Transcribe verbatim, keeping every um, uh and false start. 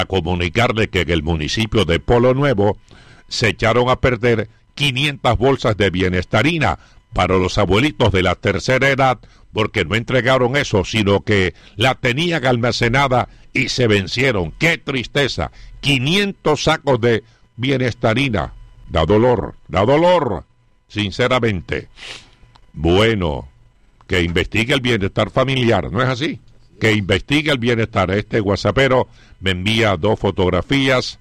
a comunicarle que en el municipio de Polo Nuevo se echaron a perder quinientas bolsas de Bienestarina para los abuelitos de la tercera edad, porque no entregaron eso, sino que la tenían almacenada y se vencieron. ¡Qué tristeza! quinientos sacos de Bienestarina. Da dolor, da dolor, sinceramente. Bueno, que investigue el bienestar familiar, ¿no es así? Que investigue el bienestar. Este WhatsAppero me envía dos fotografías